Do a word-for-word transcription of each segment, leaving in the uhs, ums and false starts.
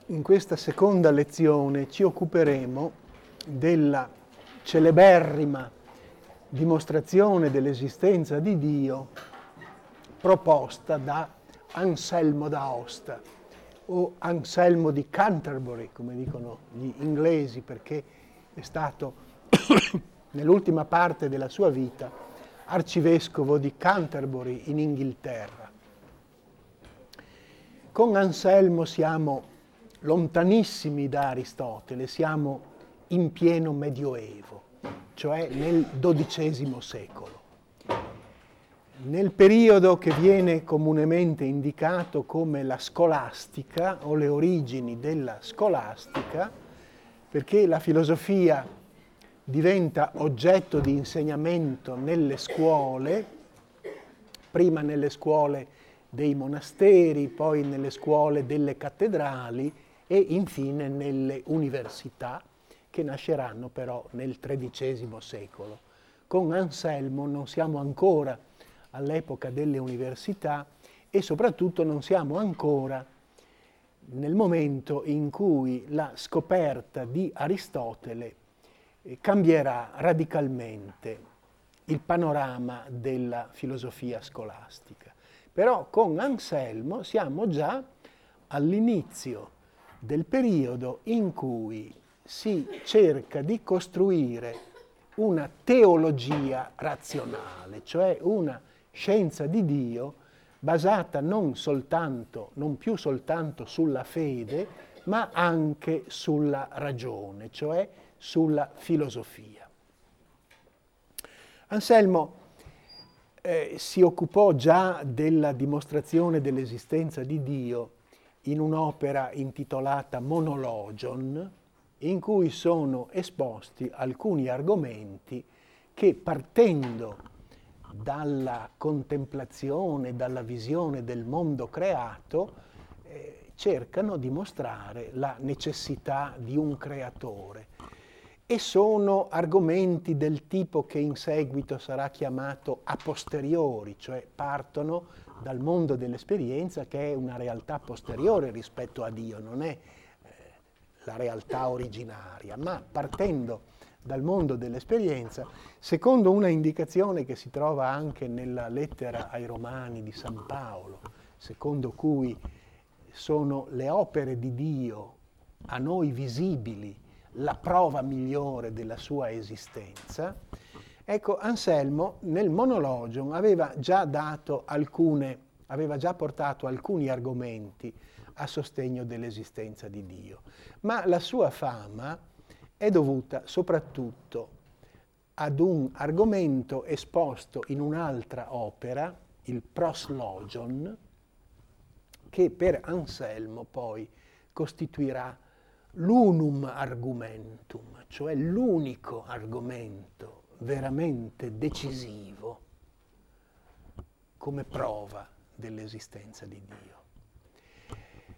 In questa seconda lezione ci occuperemo della celeberrima dimostrazione dell'esistenza di Dio proposta da Anselmo d'Aosta o Anselmo di Canterbury, come dicono gli inglesi, perché è stato nell'ultima parte della sua vita arcivescovo di Canterbury in Inghilterra. Con Anselmo siamo lontanissimi da Aristotele, siamo in pieno Medioevo, cioè nel dodicesimo secolo. Nel periodo che viene comunemente indicato come la scolastica o le origini della scolastica, perché la filosofia diventa oggetto di insegnamento nelle scuole, prima nelle scuole dei monasteri, poi nelle scuole delle cattedrali e infine nelle università, che nasceranno però nel tredicesimo secolo. Con Anselmo non siamo ancora all'epoca delle università e soprattutto non siamo ancora nel momento in cui la scoperta di Aristotele cambierà radicalmente il panorama della filosofia scolastica. Però con Anselmo siamo già all'inizio del periodo in cui si cerca di costruire una teologia razionale, cioè una scienza di Dio basata non soltanto, non più soltanto sulla fede, ma anche sulla ragione, cioè sulla filosofia. Anselmo eh, si occupò già della dimostrazione dell'esistenza di Dio in un'opera intitolata Monologion, in cui sono esposti alcuni argomenti che, partendo dalla contemplazione, dalla visione del mondo creato, eh, cercano di mostrare la necessità di un creatore. E sono argomenti del tipo che in seguito sarà chiamato a posteriori, cioè partono dal mondo dell'esperienza, che è una realtà posteriore rispetto a Dio, non è eh, la realtà originaria, ma partendo dal mondo dell'esperienza, secondo una indicazione che si trova anche nella lettera ai Romani di San Paolo, secondo cui sono le opere di Dio a noi visibili la prova migliore della sua esistenza. Ecco, Anselmo nel Monologion aveva già dato alcune, aveva già portato alcuni argomenti a sostegno dell'esistenza di Dio, ma la sua fama è dovuta soprattutto ad un argomento esposto in un'altra opera, il Proslogion, che per Anselmo poi costituirà l'unum argumentum, cioè l'unico argomento veramente decisivo come prova dell'esistenza di Dio.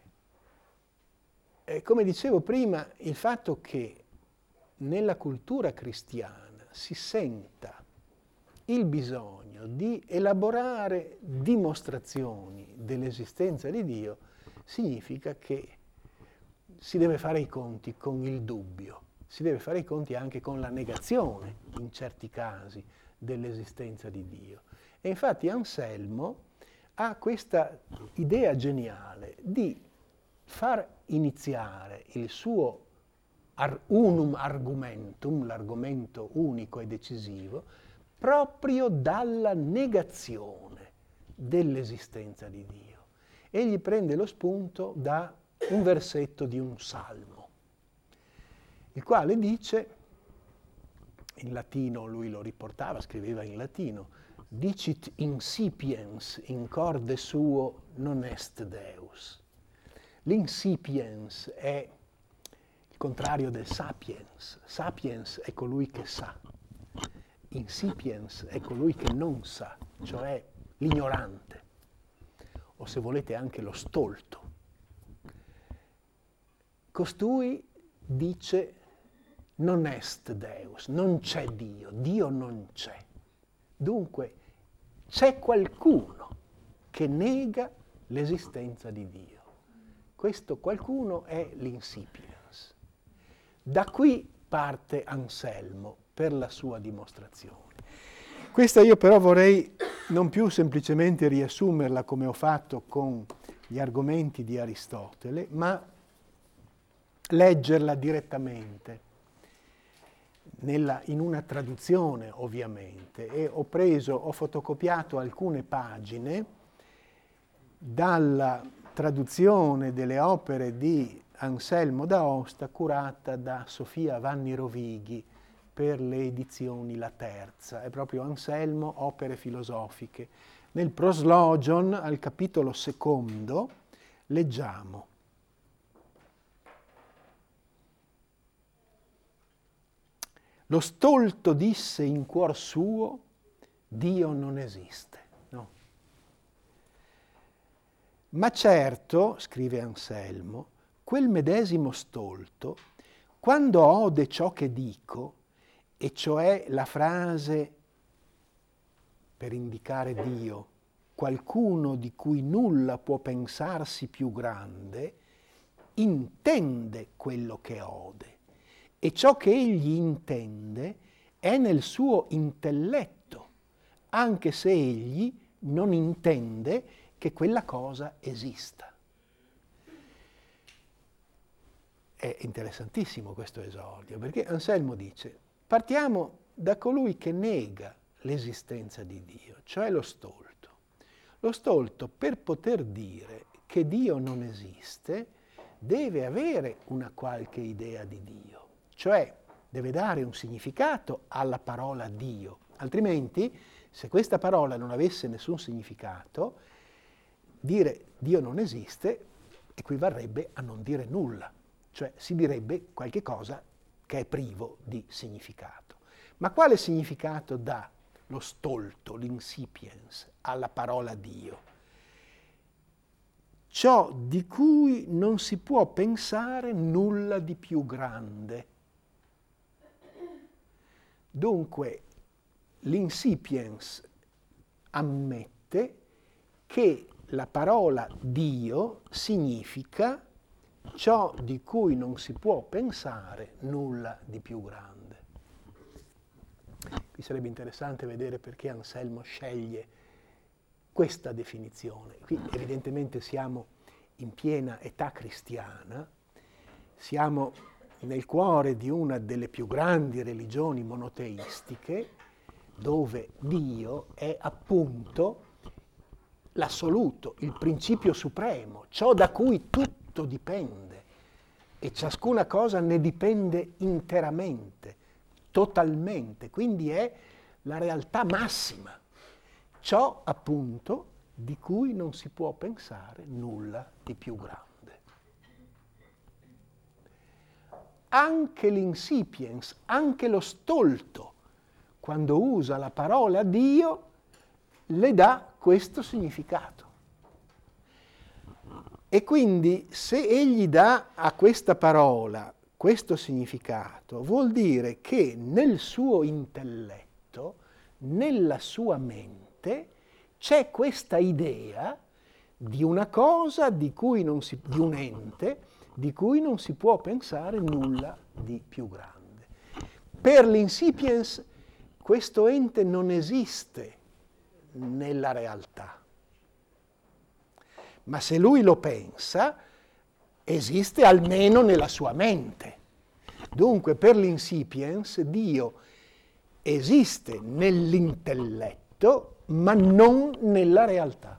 E come dicevo prima, il fatto che nella cultura cristiana si senta il bisogno di elaborare dimostrazioni dell'esistenza di Dio significa che si deve fare i conti con il dubbio, si deve fare i conti anche con la negazione, in certi casi, dell'esistenza di Dio. E infatti Anselmo ha questa idea geniale di far iniziare il suo ar- unum argumentum, l'argomento unico e decisivo, proprio dalla negazione dell'esistenza di Dio. Egli prende lo spunto da un versetto di un salmo, il quale dice, in latino lui lo riportava, scriveva in latino, dicit insipiens in corde suo non est Deus. L'insipiens è il contrario del sapiens. Sapiens è colui che sa. Insipiens è colui che non sa, cioè l'ignorante, o se volete anche lo stolto. Costui dice non est Deus, non c'è Dio, Dio non c'è. Dunque c'è qualcuno che nega l'esistenza di Dio. Questo qualcuno è l'insipiens. Da qui parte Anselmo per la sua dimostrazione. Questa io però vorrei non più semplicemente riassumerla come ho fatto con gli argomenti di Aristotele, ma leggerla direttamente, nella, in una traduzione ovviamente, e ho preso, ho fotocopiato alcune pagine dalla traduzione delle opere di Anselmo d'Aosta curata da Sofia Vanni Rovighi per le edizioni La Terza. È proprio Anselmo, opere filosofiche. Nel Proslogion, al capitolo secondo, leggiamo: lo stolto disse in cuor suo, Dio non esiste. No. Ma certo, scrive Anselmo, quel medesimo stolto, quando ode ciò che dico, e cioè la frase per indicare Dio, qualcuno di cui nulla può pensarsi più grande, intende quello che ode. E ciò che egli intende è nel suo intelletto, anche se egli non intende che quella cosa esista. È interessantissimo questo esordio, perché Anselmo dice: partiamo da colui che nega l'esistenza di Dio, cioè lo stolto. Lo stolto, per poter dire che Dio non esiste, deve avere una qualche idea di Dio, cioè deve dare un significato alla parola Dio. Altrimenti, se questa parola non avesse nessun significato, dire Dio non esiste equivarrebbe a non dire nulla, cioè si direbbe qualche cosa che è privo di significato. Ma quale significato dà lo stolto, l'insipiens, alla parola Dio? Ciò di cui non si può pensare nulla di più grande. Dunque, l'insipiens ammette che la parola Dio significa ciò di cui non si può pensare nulla di più grande. Qui sarebbe interessante vedere perché Anselmo sceglie questa definizione. Qui evidentemente siamo in piena età cristiana, siamo nel cuore di una delle più grandi religioni monoteistiche, dove Dio è appunto l'assoluto, il principio supremo, ciò da cui tutto dipende e ciascuna cosa ne dipende interamente, totalmente, quindi è la realtà massima, ciò appunto di cui non si può pensare nulla di più grande. Anche l'insipiens, anche lo stolto, quando usa la parola Dio, le dà questo significato. E quindi se egli dà a questa parola questo significato, vuol dire che nel suo intelletto, nella sua mente, c'è questa idea di una cosa di cui non si, di un ente, di cui non si può pensare nulla di più grande. Per l'insipiens questo ente non esiste nella realtà, ma se lui lo pensa, esiste almeno nella sua mente. Dunque per l'insipiens Dio esiste nell'intelletto, ma non nella realtà.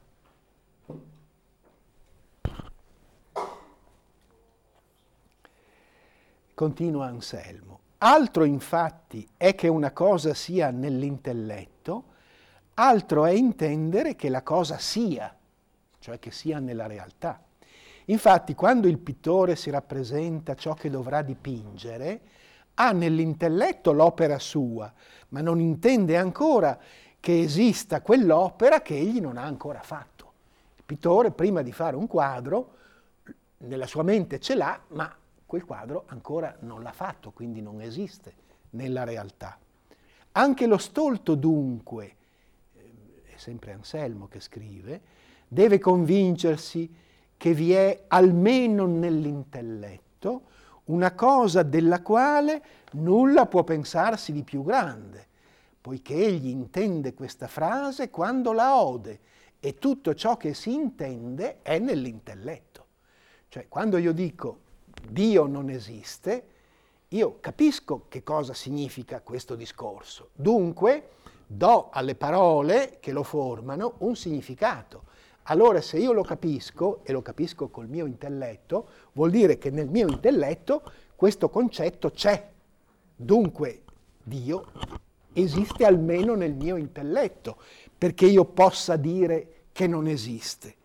Continua Anselmo. Altro infatti è che una cosa sia nell'intelletto, altro è intendere che la cosa sia, cioè che sia nella realtà. Infatti, quando il pittore si rappresenta ciò che dovrà dipingere, ha nell'intelletto l'opera sua, ma non intende ancora che esista quell'opera che egli non ha ancora fatto. Il pittore, prima di fare un quadro, nella sua mente ce l'ha, ma quel quadro ancora non l'ha fatto, quindi non esiste nella realtà. Anche lo stolto, dunque, è sempre Anselmo che scrive, deve convincersi che vi è almeno nell'intelletto una cosa della quale nulla può pensarsi di più grande, poiché egli intende questa frase quando la ode, e tutto ciò che si intende è nell'intelletto. Cioè, quando io dico Dio non esiste, io capisco che cosa significa questo discorso. Dunque, do alle parole che lo formano un significato. Allora, se io lo capisco, e lo capisco col mio intelletto, vuol dire che nel mio intelletto questo concetto c'è. Dunque, Dio esiste almeno nel mio intelletto, perché io possa dire che non esiste.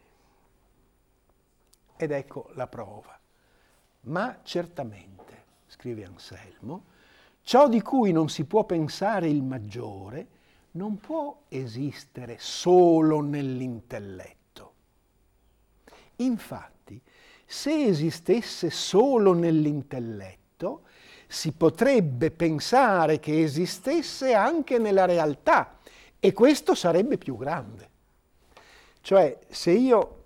Ed ecco la prova. Ma certamente, scrive Anselmo, ciò di cui non si può pensare il maggiore non può esistere solo nell'intelletto. Infatti, se esistesse solo nell'intelletto, si potrebbe pensare che esistesse anche nella realtà, e questo sarebbe più grande. Cioè, se io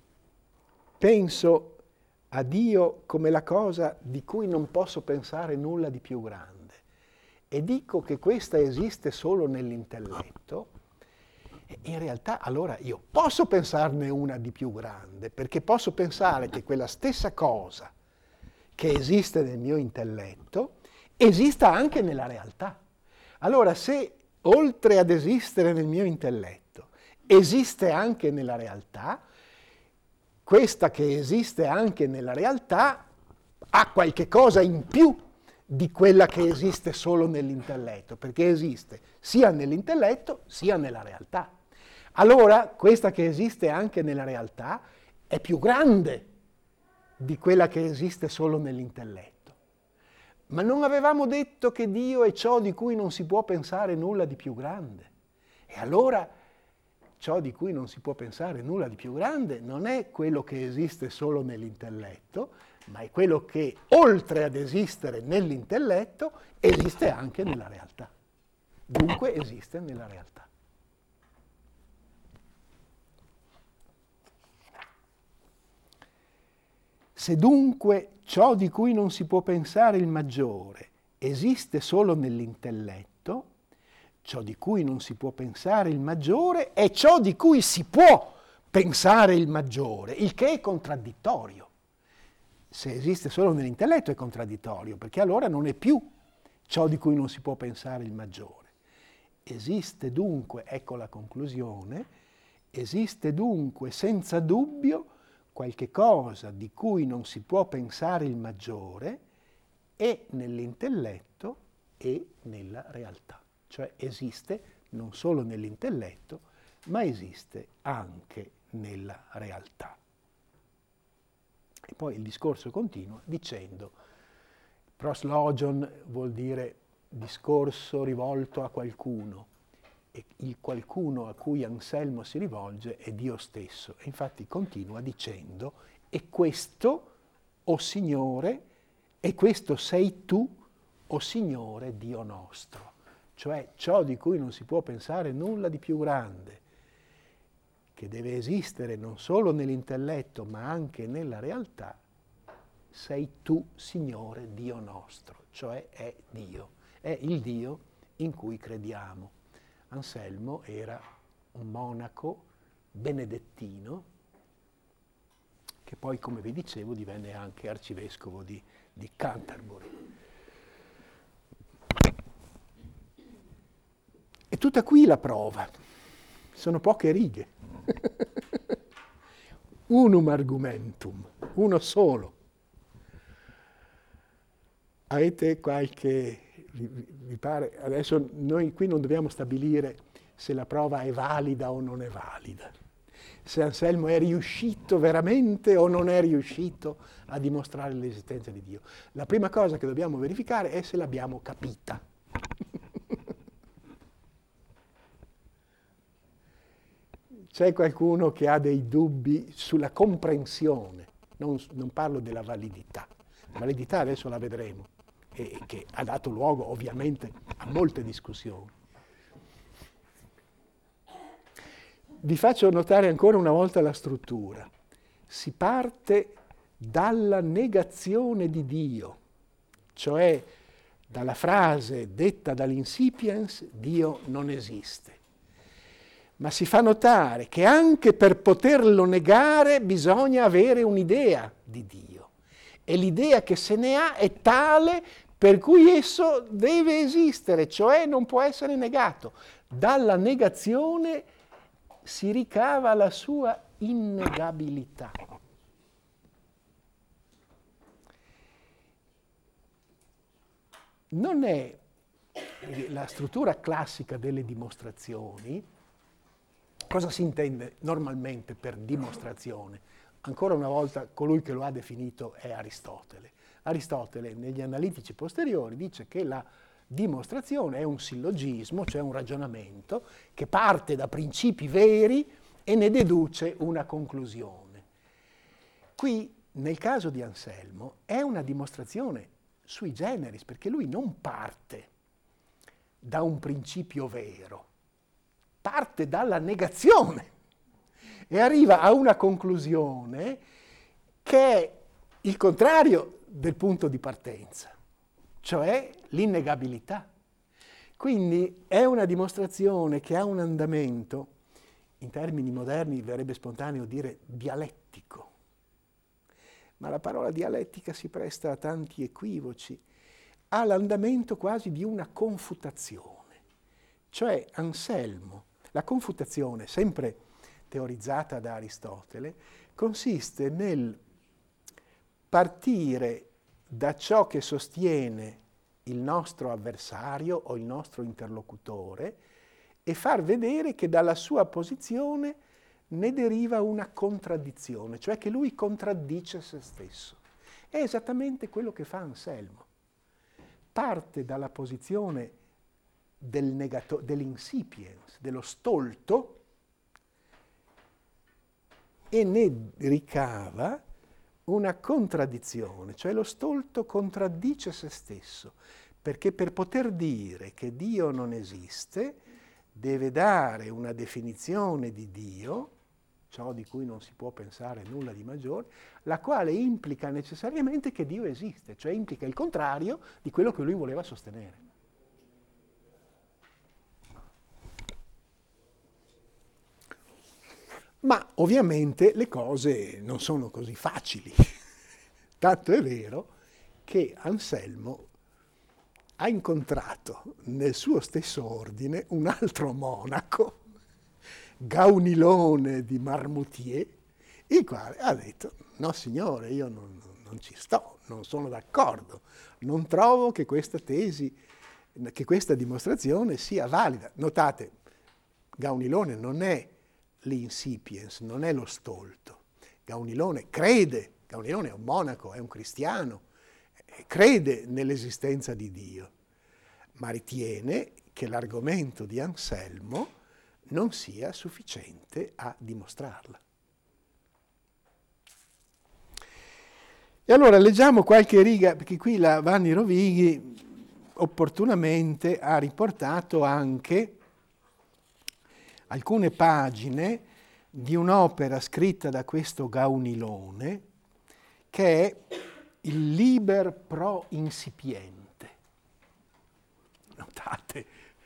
penso a Dio come la cosa di cui non posso pensare nulla di più grande, e dico che questa esiste solo nell'intelletto, in realtà allora io posso pensarne una di più grande, perché posso pensare che quella stessa cosa che esiste nel mio intelletto esista anche nella realtà. Allora, se oltre ad esistere nel mio intelletto esiste anche nella realtà, questa che esiste anche nella realtà ha qualche cosa in più di quella che esiste solo nell'intelletto, perché esiste sia nell'intelletto sia nella realtà. Allora, questa che esiste anche nella realtà è più grande di quella che esiste solo nell'intelletto. Ma non avevamo detto che Dio è ciò di cui non si può pensare nulla di più grande? E allora ciò di cui non si può pensare nulla di più grande non è quello che esiste solo nell'intelletto, ma è quello che, oltre ad esistere nell'intelletto, esiste anche nella realtà. Dunque esiste nella realtà. Se dunque ciò di cui non si può pensare il maggiore esiste solo nell'intelletto, ciò di cui non si può pensare il maggiore è ciò di cui si può pensare il maggiore, il che è contraddittorio. Se esiste solo nell'intelletto è contraddittorio, perché allora non è più ciò di cui non si può pensare il maggiore. Esiste dunque, ecco la conclusione, esiste dunque senza dubbio qualche cosa di cui non si può pensare il maggiore e nell'intelletto e nella realtà. Cioè esiste non solo nell'intelletto, ma esiste anche nella realtà. E poi il discorso continua dicendo, proslogion vuol dire discorso rivolto a qualcuno, e il qualcuno a cui Anselmo si rivolge è Dio stesso. E infatti continua dicendo, e questo, o Signore, e questo sei tu, o Signore Dio nostro. Cioè ciò di cui non si può pensare nulla di più grande, che deve esistere non solo nell'intelletto ma anche nella realtà, sei tu, Signore Dio nostro, cioè è Dio, è il Dio in cui crediamo. Anselmo era un monaco benedettino che poi, come vi dicevo, divenne anche arcivescovo di, di Canterbury. E tutta qui la prova, sono poche righe. Unum argumentum, uno solo. Avete qualche... Vi pare? Adesso noi qui non dobbiamo stabilire se la prova è valida o non è valida. Se Anselmo è riuscito veramente o non è riuscito a dimostrare l'esistenza di Dio. La prima cosa che dobbiamo verificare è se l'abbiamo capita. C'è qualcuno che ha dei dubbi sulla comprensione, non, non parlo della validità. La validità adesso la vedremo, e che ha dato luogo ovviamente a molte discussioni. Vi faccio notare ancora una volta la struttura. si parte dalla negazione di Dio, cioè dalla frase detta dall'insipiens, Dio non esiste. Ma si fa notare che anche per poterlo negare bisogna avere un'idea di Dio. E l'idea che se ne ha è tale per cui esso deve esistere, cioè non può essere negato. Dalla negazione si ricava la sua innegabilità. Non è la struttura classica delle dimostrazioni. Cosa si intende normalmente per dimostrazione? Ancora una volta, colui che lo ha definito è Aristotele. Aristotele, negli analitici posteriori, dice che la dimostrazione è un sillogismo, cioè un ragionamento, che parte da principi veri e ne deduce una conclusione. Qui, nel caso di Anselmo, è una dimostrazione sui generis, perché lui non parte da un principio vero, parte dalla negazione e arriva a una conclusione che è il contrario del punto di partenza, cioè l'innegabilità. Quindi è una dimostrazione che ha un andamento, in termini moderni verrebbe spontaneo dire dialettico, ma la parola dialettica si presta a tanti equivoci, ha l'andamento quasi di una confutazione, cioè Anselmo. La confutazione, sempre teorizzata da Aristotele, consiste nel partire da ciò che sostiene il nostro avversario o il nostro interlocutore e far vedere che dalla sua posizione ne deriva una contraddizione, cioè che lui contraddice se stesso. È esattamente quello che fa Anselmo. Parte dalla posizione del negato, dell'insipiens, dello stolto, e ne ricava una contraddizione, cioè lo stolto contraddice se stesso, perché per poter dire che Dio non esiste deve dare una definizione di Dio, ciò di cui non si può pensare nulla di maggiore, la quale implica necessariamente che Dio esiste, cioè implica il contrario di quello che lui voleva sostenere. Ma ovviamente le cose non sono così facili, tanto è vero che Anselmo ha incontrato nel suo stesso ordine un altro monaco, Gaunilone di Marmoutier, il quale ha detto: no signore, io non, non ci sto, non sono d'accordo, non trovo che questa tesi, che questa dimostrazione sia valida. Notate, Gaunilone non è l'insipiens, non è lo stolto. Gaunilone crede, Gaunilone è un monaco, è un cristiano, crede nell'esistenza di Dio, ma ritiene che l'argomento di Anselmo non sia sufficiente a dimostrarla. E allora leggiamo qualche riga, perché qui la Vanni Rovighi opportunamente ha riportato anche alcune pagine di un'opera scritta da questo Gaunilone, che è il Liber pro Insipiente. Notate,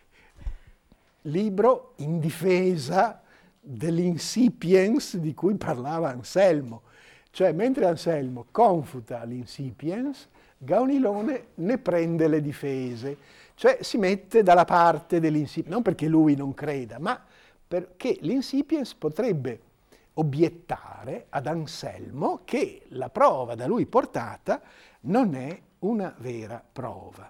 libro in difesa dell'insipiens di cui parlava Anselmo. Cioè, mentre Anselmo confuta l'insipiens, Gaunilone ne prende le difese. Cioè, si mette dalla parte dell'insipiens, non perché lui non creda, ma perché l'insipiens potrebbe obiettare ad Anselmo che la prova da lui portata non è una vera prova.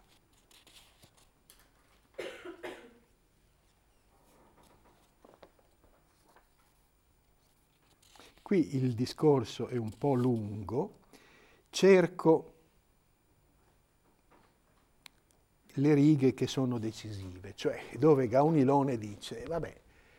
Qui il discorso è un po' lungo, cerco le righe che sono decisive, cioè dove Gaunilone dice: vabbè,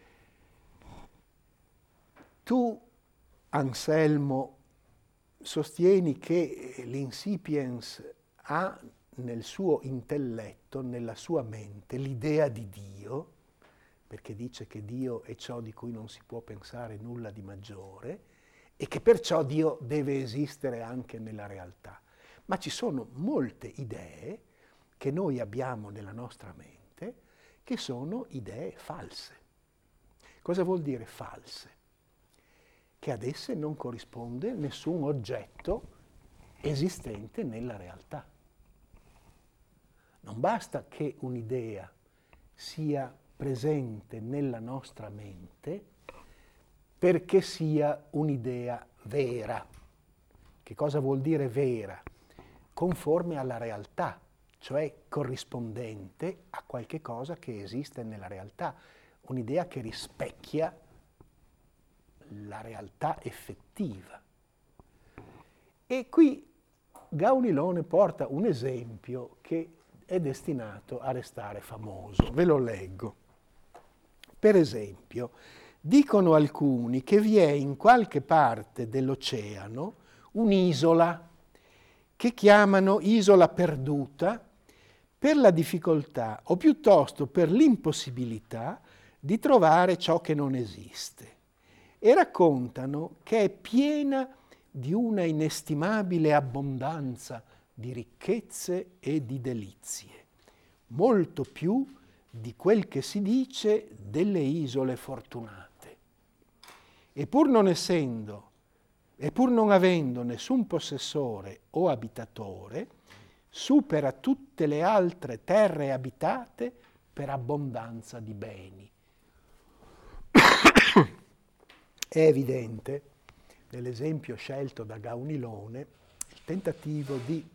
tu, Anselmo, sostieni che l'insipiens ha nel suo intelletto, nella sua mente, l'idea di Dio, perché dice che Dio è ciò di cui non si può pensare nulla di maggiore, e che perciò Dio deve esistere anche nella realtà. Ma ci sono molte idee che noi abbiamo nella nostra mente che sono idee false. Cosa vuol dire false? Che ad esse non corrisponde nessun oggetto esistente nella realtà. Non basta che un'idea sia presente nella nostra mente perché sia un'idea vera. Che cosa vuol dire vera? Conforme alla realtà, cioè corrispondente a qualche cosa che esiste nella realtà, un'idea che rispecchia la realtà effettiva. E qui Gaunilone porta un esempio che è destinato a restare famoso. Ve lo leggo. Per esempio, dicono alcuni che vi è in qualche parte dell'oceano un'isola che chiamano isola perduta per la difficoltà o piuttosto per l'impossibilità di trovare ciò che non esiste e raccontano che è piena di una inestimabile abbondanza di ricchezze e di delizie, molto più di quel che si dice delle isole fortunate. E pur non essendo, e pur non avendo nessun possessore o abitatore, supera tutte le altre terre abitate per abbondanza di beni. È evidente, nell'esempio scelto da Gaunilone, il tentativo di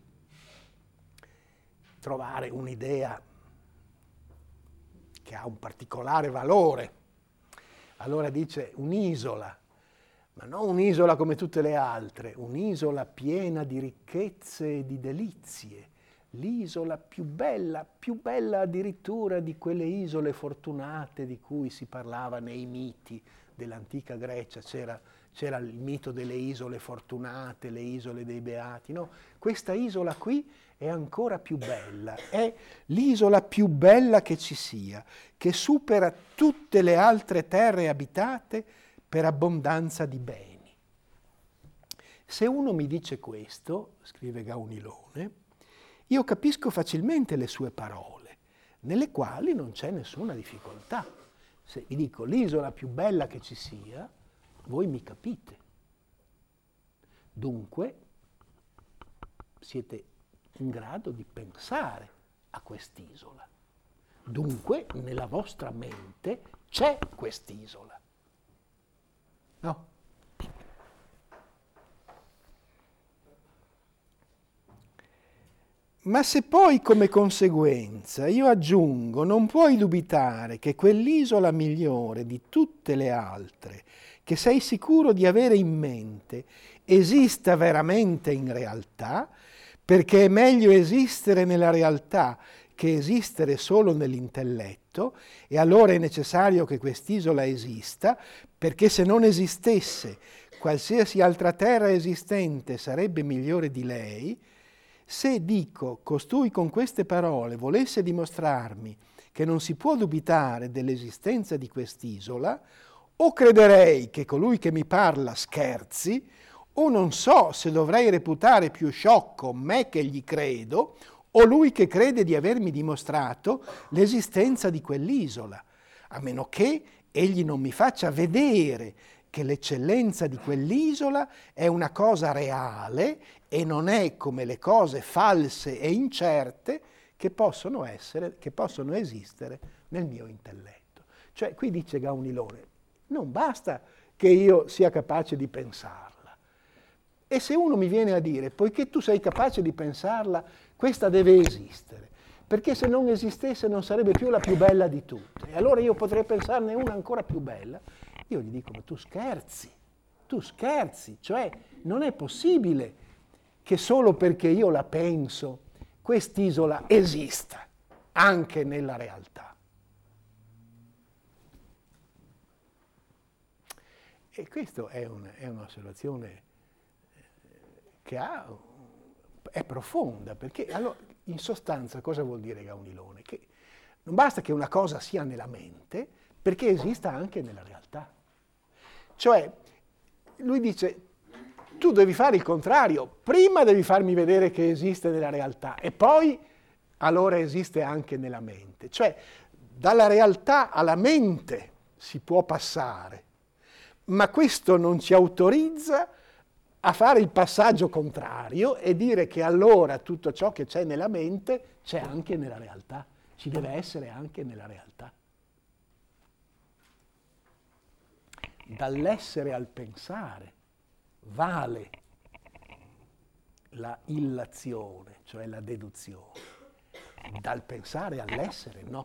trovare un'idea che ha un particolare valore. Allora dice un'isola, ma non un'isola come tutte le altre, un'isola piena di ricchezze e di delizie, l'isola più bella, più bella addirittura di quelle isole fortunate di cui si parlava nei miti dell'antica Grecia. C'era, c'era il mito delle isole fortunate, le isole dei beati, no? Questa isola qui è ancora più bella, è l'isola più bella che ci sia, che supera tutte le altre terre abitate per abbondanza di beni. Se uno mi dice questo, scrive Gaunilone, io capisco facilmente le sue parole, nelle quali non c'è nessuna difficoltà. Se vi dico l'isola più bella che ci sia, voi mi capite. Dunque, siete in grado di pensare a quest'isola. Dunque, nella vostra mente c'è quest'isola. No? Ma se poi come conseguenza io aggiungo, non puoi dubitare che quell'isola migliore di tutte le altre, che sei sicuro di avere in mente, esista veramente in realtà, perché è meglio esistere nella realtà che esistere solo nell'intelletto, e allora è necessario che quest'isola esista, perché se non esistesse, qualsiasi altra terra esistente sarebbe migliore di lei. Se dico, costui con queste parole volesse dimostrarmi che non si può dubitare dell'esistenza di quest'isola, o crederei che colui che mi parla scherzi, o non so se dovrei reputare più sciocco me che gli credo, o lui che crede di avermi dimostrato l'esistenza di quell'isola, a meno che egli non mi faccia vedere che l'eccellenza di quell'isola è una cosa reale e non è come le cose false e incerte che possono essere, che possono esistere nel mio intelletto. Cioè, qui dice Gaunilone, non basta che io sia capace di pensarla. E se uno mi viene a dire, poiché tu sei capace di pensarla, questa deve esistere, perché se non esistesse non sarebbe più la più bella di tutte, e allora io potrei pensarne una ancora più bella, io gli dico, ma tu scherzi, tu scherzi, cioè non è possibile che solo perché io la penso quest'isola esista anche nella realtà. E questa è, un, è un'osservazione che ha, è profonda, perché allora, in sostanza cosa vuol dire Gaunilone? Che non basta che una cosa sia nella mente, perché esista anche nella realtà. Cioè, lui dice, tu devi fare il contrario, prima devi farmi vedere che esiste nella realtà e poi allora esiste anche nella mente. Cioè, dalla realtà alla mente si può passare, ma questo non ci autorizza a fare il passaggio contrario e dire che allora tutto ciò che c'è nella mente c'è anche nella realtà, ci deve essere anche nella realtà. Dall'essere al pensare vale la illazione, cioè la deduzione. Dal pensare all'essere no.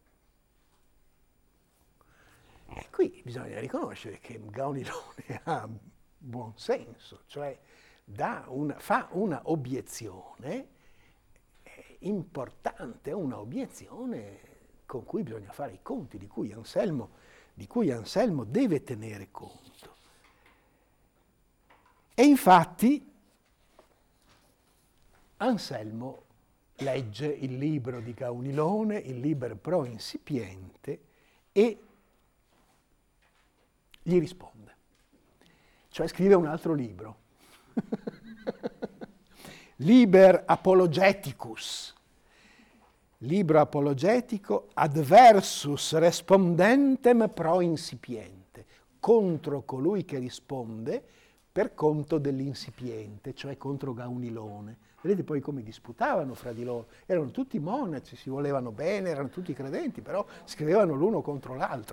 E qui bisogna riconoscere che Gaunilone ha buon senso, cioè dà una, fa una obiezione importante, una obiezione con cui bisogna fare i conti, di cui Anselmo, di cui Anselmo deve tenere conto. E infatti Anselmo legge il libro di Gaunilone, il Liber Pro Incipiente, e gli risponde. Cioè scrive un altro libro. Liber Apologeticus, libro apologetico adversus respondentem pro incipiente, contro colui che risponde per conto dell'insipiente, cioè contro Gaunilone. Vedete poi come disputavano fra di loro. Erano tutti monaci, si volevano bene, erano tutti credenti, però scrivevano l'uno contro l'altro.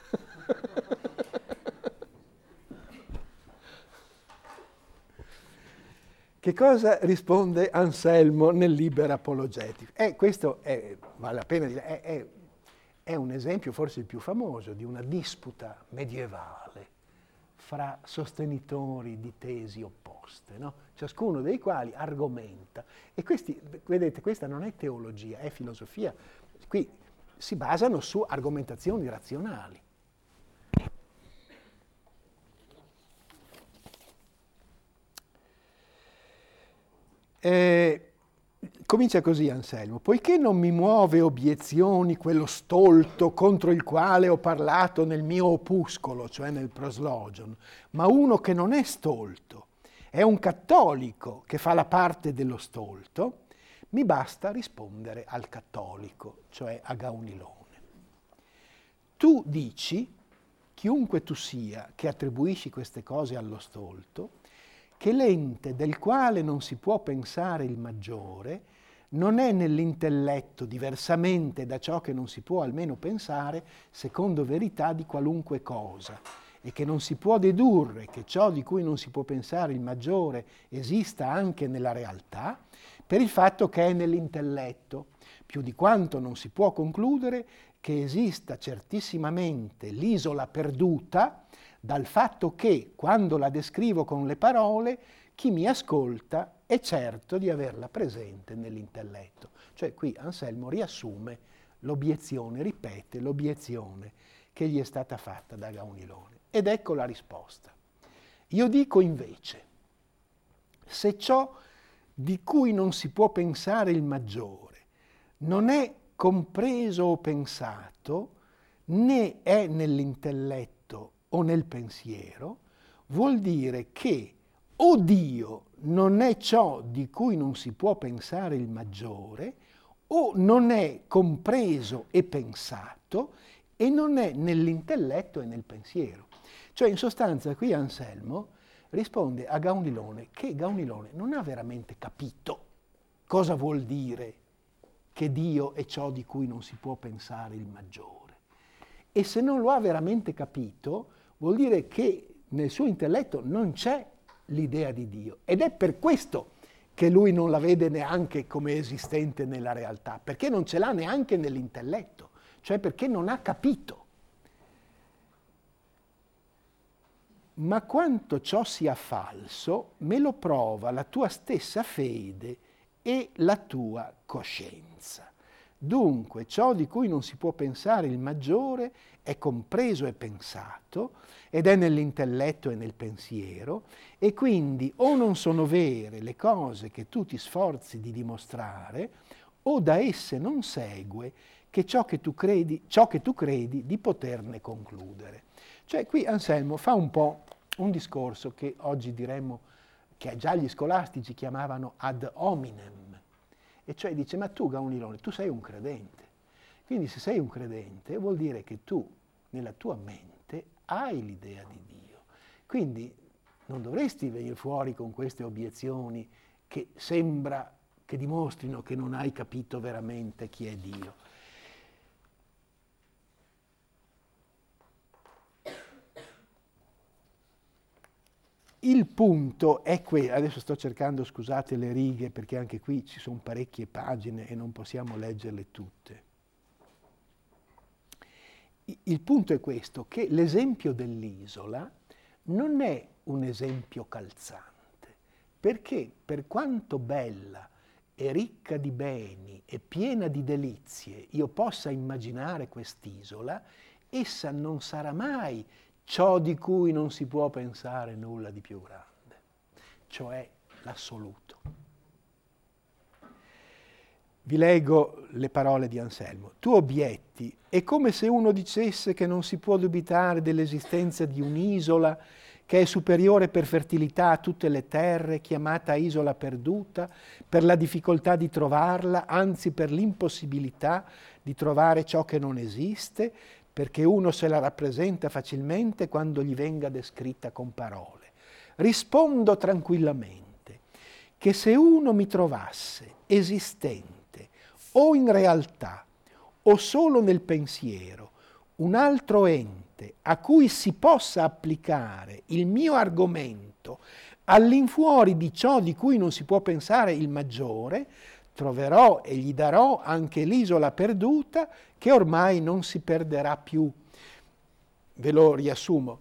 Che cosa risponde Anselmo nel Liber Apologetico? Eh, questo è, vale la pena dire, è, è, è un esempio, forse il più famoso, di una disputa medievale fra sostenitori di tesi opposte, no? Ciascuno dei quali argomenta. E questi, vedete, questa non è teologia, è filosofia. Qui si basano su argomentazioni razionali. Eh, comincia così Anselmo: poiché non mi muove obiezioni quello stolto contro il quale ho parlato nel mio opuscolo, cioè nel Proslogion, ma uno che non è stolto, è un cattolico che fa la parte dello stolto, mi basta rispondere al cattolico, cioè a Gaunilone. Tu dici, chiunque tu sia che attribuisci queste cose allo stolto, che l'ente del quale non si può pensare il maggiore non è nell'intelletto, diversamente da ciò che non si può almeno pensare, secondo verità di qualunque cosa, e che non si può dedurre che ciò di cui non si può pensare il maggiore esista anche nella realtà, per il fatto che è nell'intelletto, più di quanto non si può concludere che esista certissimamente l'isola perduta, dal fatto che, quando la descrivo con le parole, chi mi ascolta è certo di averla presente nell'intelletto. Cioè qui Anselmo riassume l'obiezione, ripete l'obiezione che gli è stata fatta da Gaunilone. Ed ecco la risposta. Io dico invece, se ciò di cui non si può pensare il maggiore non è compreso o pensato, né è nell'intelletto o nel pensiero, vuol dire che o Dio non è ciò di cui non si può pensare il maggiore, o non è compreso e pensato, e non è nell'intelletto e nel pensiero. Cioè, in sostanza, qui Anselmo risponde a Gaunilone che Gaunilone non ha veramente capito cosa vuol dire che Dio è ciò di cui non si può pensare il maggiore. E se non lo ha veramente capito, vuol dire che nel suo intelletto non c'è l'idea di Dio. Ed è per questo che lui non la vede neanche come esistente nella realtà, perché non ce l'ha neanche nell'intelletto, cioè perché non ha capito. Ma quanto ciò sia falso, me lo prova la tua stessa fede e la tua coscienza. Dunque, ciò di cui non si può pensare il maggiore è compreso e pensato, ed è nell'intelletto e nel pensiero, e quindi o non sono vere le cose che tu ti sforzi di dimostrare, o da esse non segue che ciò che tu credi, ciò che tu credi di poterne concludere. Cioè qui Anselmo fa un po' un discorso che oggi diremmo che già gli scolastici chiamavano ad hominem, e cioè dice: ma tu Gaunilone, tu sei un credente, quindi se sei un credente vuol dire che tu nella tua mente hai l'idea di Dio, quindi non dovresti venire fuori con queste obiezioni che sembra che dimostrino che non hai capito veramente chi è Dio. Il punto è quello, adesso sto cercando, scusate le righe, perché anche qui ci sono parecchie pagine e non possiamo leggerle tutte. Il punto è questo, che l'esempio dell'isola non è un esempio calzante, perché per quanto bella e ricca di beni e piena di delizie io possa immaginare quest'isola, essa non sarà mai ciò di cui non si può pensare nulla di più grande, cioè l'assoluto. Vi leggo le parole di Anselmo. Tu obietti, è come se uno dicesse che non si può dubitare dell'esistenza di un'isola che è superiore per fertilità a tutte le terre, chiamata isola perduta, per la difficoltà di trovarla, anzi per l'impossibilità di trovare ciò che non esiste, perché uno se la rappresenta facilmente quando gli venga descritta con parole. Rispondo tranquillamente che se uno mi trovasse esistente o in realtà o solo nel pensiero un altro ente a cui si possa applicare il mio argomento all'infuori di ciò di cui non si può pensare il maggiore, troverò e gli darò anche l'isola perduta che ormai non si perderà più. Ve lo riassumo.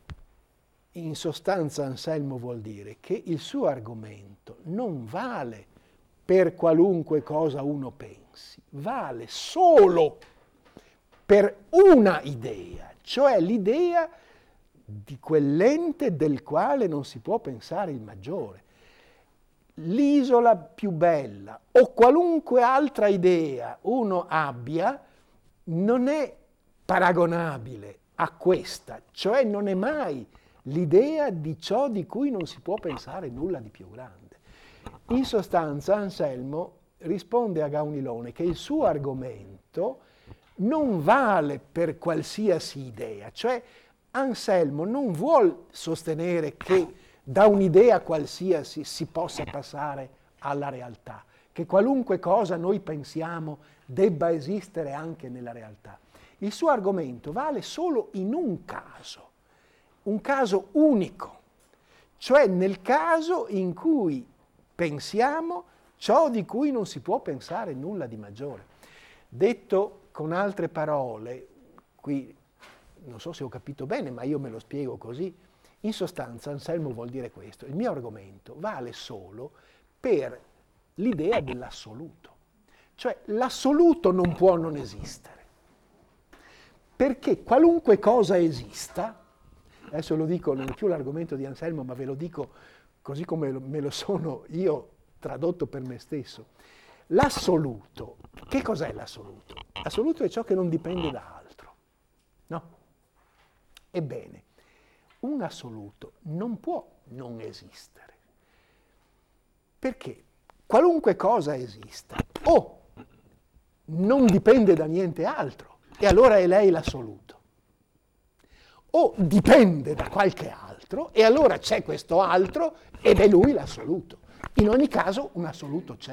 In sostanza Anselmo vuol dire che il suo argomento non vale per qualunque cosa uno pensi, vale solo per una idea, cioè l'idea di quell'ente del quale non si può pensare il maggiore. L'isola più bella o qualunque altra idea uno abbia non è paragonabile a questa, cioè non è mai l'idea di ciò di cui non si può pensare nulla di più grande. In sostanza Anselmo risponde a Gaunilone che il suo argomento non vale per qualsiasi idea, cioè Anselmo non vuol sostenere che da un'idea qualsiasi si possa passare alla realtà, che qualunque cosa noi pensiamo debba esistere anche nella realtà. Il suo argomento vale solo in un caso, un caso unico, cioè nel caso in cui pensiamo ciò di cui non si può pensare nulla di maggiore. Detto con altre parole, qui non so se ho capito bene, ma io me lo spiego così, in sostanza Anselmo vuol dire questo: il mio argomento vale solo per l'idea dell'assoluto, cioè l'assoluto non può non esistere, perché qualunque cosa esista, adesso lo dico, non è più l'argomento di Anselmo, ma ve lo dico così come me lo sono io tradotto per me stesso, l'assoluto, che cos'è l'assoluto? L'assoluto è ciò che non dipende da altro, no? Ebbene, un assoluto non può non esistere, perché qualunque cosa esista o non dipende da niente altro, e allora è lei l'assoluto, o dipende da qualche altro, e allora c'è questo altro ed è lui l'assoluto. In ogni caso un assoluto c'è.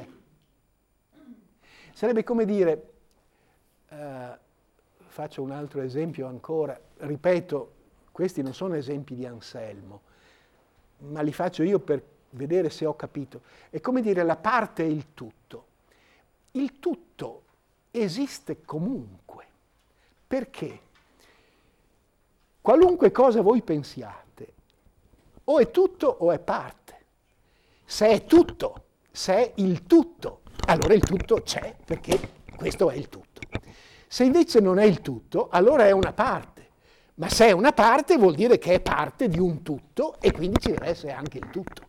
Sarebbe come dire, eh, faccio un altro esempio ancora, ripeto, questi non sono esempi di Anselmo, ma li faccio io per vedere se ho capito. È come dire la parte e il tutto. Il tutto esiste comunque, perché qualunque cosa voi pensiate, o è tutto o è parte. Se è tutto, se è il tutto, allora il tutto c'è, perché questo è il tutto. Se invece non è il tutto, allora è una parte. Ma se è una parte vuol dire che è parte di un tutto e quindi ci deve essere anche il tutto.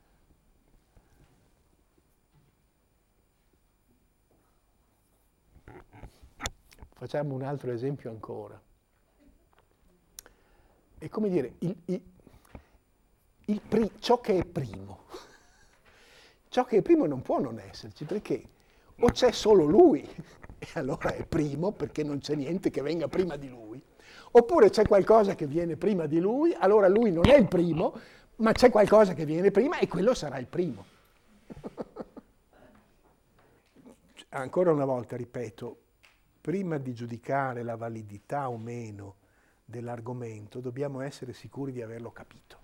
Facciamo un altro esempio ancora. È come dire, il, il, il pri- ciò che è primo. Ciò che è primo non può non esserci, perché o c'è solo lui, e allora è primo perché non c'è niente che venga prima di lui, oppure c'è qualcosa che viene prima di lui, allora lui non è il primo, ma c'è qualcosa che viene prima e quello sarà il primo. Ancora una volta, ripeto, prima di giudicare la validità o meno dell'argomento, dobbiamo essere sicuri di averlo capito.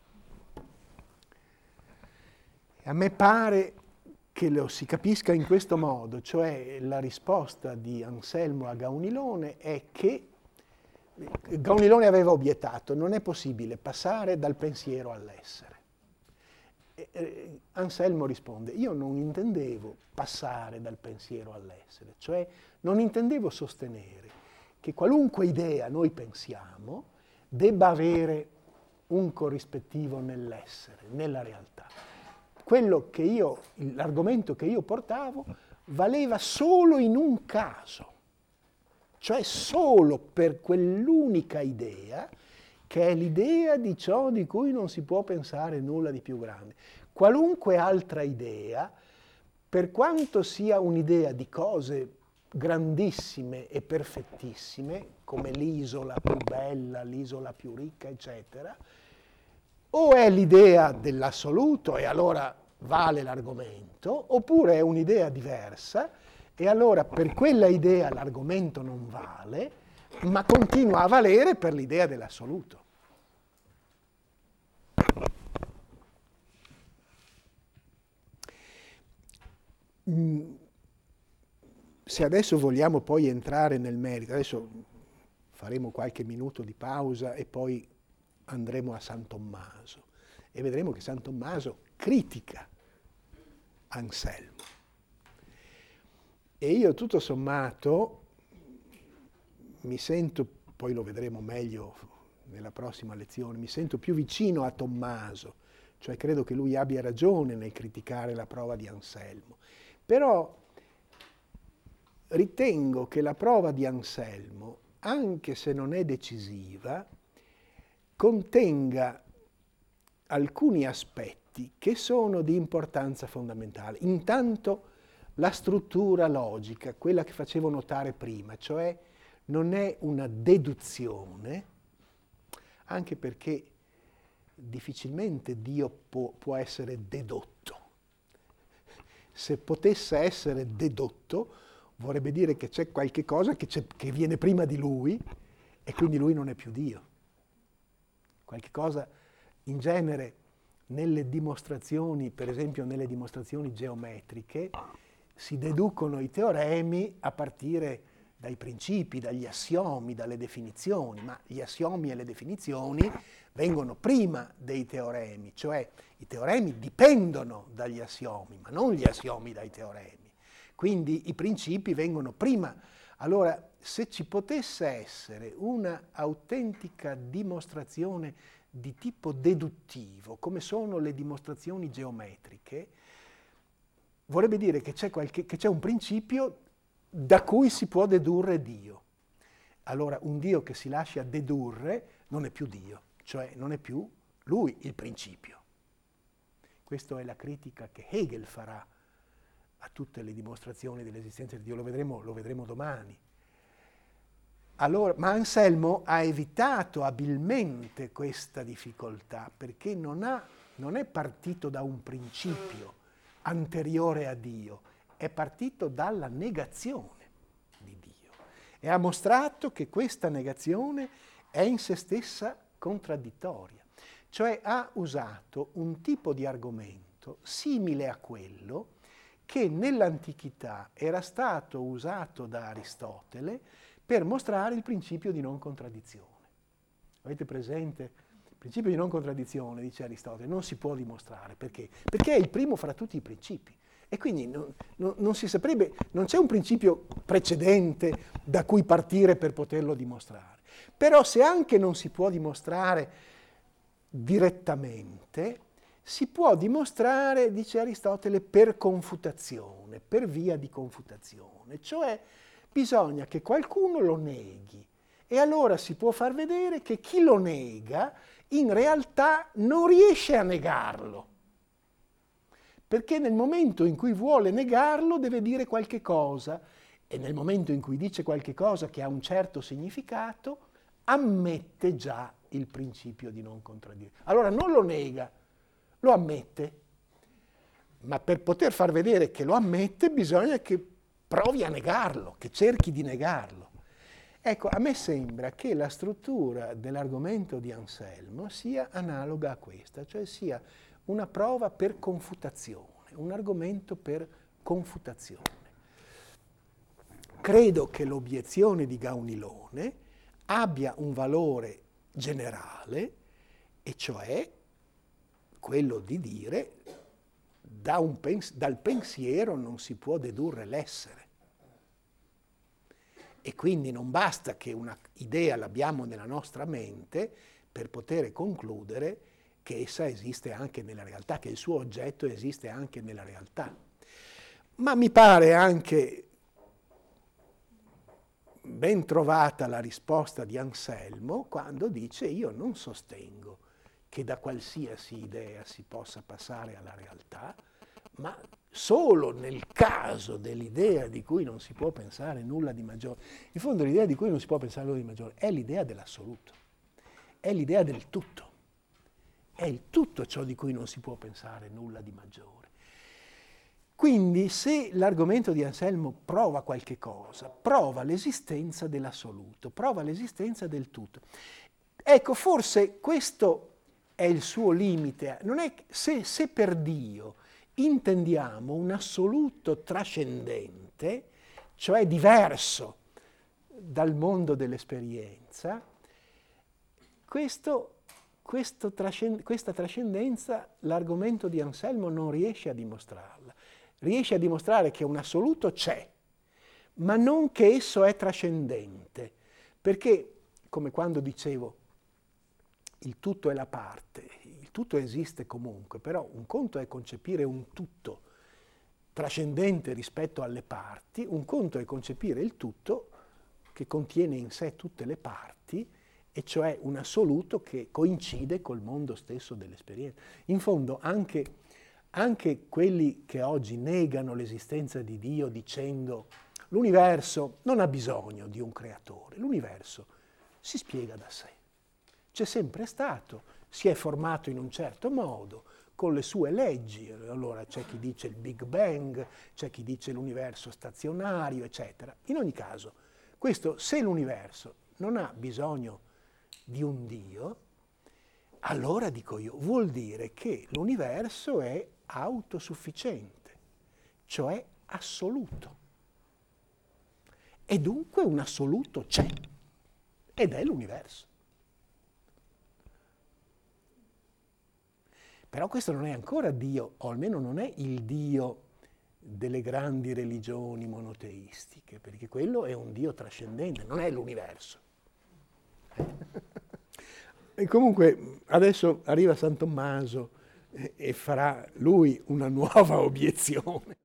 A me pare che lo si capisca in questo modo, cioè la risposta di Anselmo a Gaunilone è che Gaunilone aveva obiettato: non è possibile passare dal pensiero all'essere. E, eh, Anselmo risponde: io non intendevo passare dal pensiero all'essere, cioè non intendevo sostenere che qualunque idea noi pensiamo debba avere un corrispettivo nell'essere, nella realtà. Quello che io, l'argomento che io portavo valeva solo in un caso, cioè solo per quell'unica idea che è l'idea di ciò di cui non si può pensare nulla di più grande. Qualunque altra idea, per quanto sia un'idea di cose grandissime e perfettissime, come l'isola più bella, l'isola più ricca, eccetera, o è l'idea dell'assoluto e allora vale l'argomento, oppure è un'idea diversa e allora per quella idea l'argomento non vale, ma continua a valere per l'idea dell'assoluto. Se adesso vogliamo poi entrare nel merito, adesso faremo qualche minuto di pausa e poi andremo a San Tommaso e vedremo che San Tommaso critica Anselmo. E io tutto sommato mi sento, poi lo vedremo meglio nella prossima lezione, mi sento più vicino a Tommaso, cioè credo che lui abbia ragione nel criticare la prova di Anselmo. Però ritengo che la prova di Anselmo, anche se non è decisiva, contenga alcuni aspetti che sono di importanza fondamentale. Intanto la struttura logica, quella che facevo notare prima, cioè non è una deduzione, anche perché difficilmente Dio può, può essere dedotto. Se potesse essere dedotto, vorrebbe dire che c'è qualche cosa che, c'è, che viene prima di lui e quindi lui non è più Dio. Qualche cosa, in genere, nelle dimostrazioni, per esempio nelle dimostrazioni geometriche, si deducono i teoremi a partire dai principi, dagli assiomi, dalle definizioni, ma gli assiomi e le definizioni vengono prima dei teoremi, cioè i teoremi dipendono dagli assiomi, ma non gli assiomi dai teoremi. Quindi i principi vengono prima. Allora, se ci potesse essere una autentica dimostrazione di tipo deduttivo, come sono le dimostrazioni geometriche, vorrebbe dire che c'è, qualche, che c'è un principio da cui si può dedurre Dio. Allora, un Dio che si lascia dedurre non è più Dio, cioè non è più lui il principio. Questa è la critica che Hegel farà a tutte le dimostrazioni dell'esistenza di Dio, lo vedremo, lo vedremo domani. Allora, ma Anselmo ha evitato abilmente questa difficoltà perché non, ha, non è partito da un principio anteriore a Dio, è partito dalla negazione di Dio e ha mostrato che questa negazione è in se stessa contraddittoria, cioè ha usato un tipo di argomento simile a quello che nell'antichità era stato usato da Aristotele per mostrare il principio di non contraddizione. Avete presente? Il principio di non contraddizione, dice Aristotele, non si può dimostrare. Perché? Perché è il primo fra tutti i principi. E quindi non, non, non si saprebbe, non c'è un principio precedente da cui partire per poterlo dimostrare. Però se anche non si può dimostrare direttamente, si può dimostrare, dice Aristotele, per confutazione, per via di confutazione. Cioè bisogna che qualcuno lo neghi e allora si può far vedere che chi lo nega in realtà non riesce a negarlo, perché nel momento in cui vuole negarlo deve dire qualche cosa, e nel momento in cui dice qualche cosa che ha un certo significato, ammette già il principio di non contraddire. Allora non lo nega, lo ammette, ma per poter far vedere che lo ammette bisogna che provi a negarlo, che cerchi di negarlo. Ecco, a me sembra che la struttura dell'argomento di Anselmo sia analoga a questa, cioè sia una prova per confutazione, un argomento per confutazione. Credo che l'obiezione di Gaunilone abbia un valore generale, e cioè quello di dire da un pens- dal pensiero non si può dedurre l'essere. E quindi non basta che una idea l'abbiamo nella nostra mente per poter concludere che essa esiste anche nella realtà, che il suo oggetto esiste anche nella realtà. Ma mi pare anche ben trovata la risposta di Anselmo quando dice: io non sostengo che da qualsiasi idea si possa passare alla realtà, ma solo nel caso dell'idea di cui non si può pensare nulla di maggiore. In fondo l'idea di cui non si può pensare nulla di maggiore è l'idea dell'assoluto, è l'idea del tutto, è il tutto ciò di cui non si può pensare nulla di maggiore. Quindi se l'argomento di Anselmo prova qualche cosa, prova l'esistenza dell'assoluto, prova l'esistenza del tutto. Ecco, forse questo è il suo limite. Non è se, se per Dio intendiamo un assoluto trascendente, cioè diverso dal mondo dell'esperienza, questo, questo trascend- questa trascendenza l'argomento di Anselmo non riesce a dimostrarla. Riesce a dimostrare che un assoluto c'è, ma non che esso è trascendente, perché, come quando dicevo, il tutto è la parte, il tutto esiste comunque, però un conto è concepire un tutto trascendente rispetto alle parti, un conto è concepire il tutto che contiene in sé tutte le parti, e cioè un assoluto che coincide col mondo stesso dell'esperienza. In fondo anche, anche quelli che oggi negano l'esistenza di Dio dicendo l'universo non ha bisogno di un creatore, l'universo si spiega da sé. C'è sempre stato, si è formato in un certo modo, con le sue leggi. Allora c'è chi dice il Big Bang, c'è chi dice l'universo stazionario, eccetera. In ogni caso, questo, se l'universo non ha bisogno di un Dio, allora dico io, vuol dire che l'universo è autosufficiente, cioè assoluto. E dunque un assoluto c'è, ed è l'universo. Però questo non è ancora Dio, o almeno non è il Dio delle grandi religioni monoteistiche, perché quello è un Dio trascendente, non è l'universo. E comunque adesso arriva San Tommaso e farà lui una nuova obiezione.